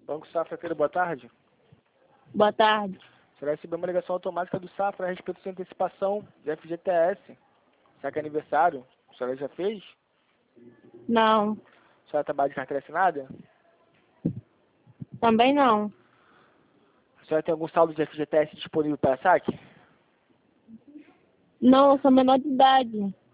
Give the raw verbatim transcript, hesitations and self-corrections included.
Banco Safra, Feira, boa tarde. Boa tarde. Você vai receber uma ligação automática do Safra a respeito da sua antecipação de F G T S. Será que é aniversário? A senhora já fez? Não, A senhora trabalha de carteira assinada? também não. A senhora tem algum saldo de F G T S disponível para saque? Não, eu sou menor de idade.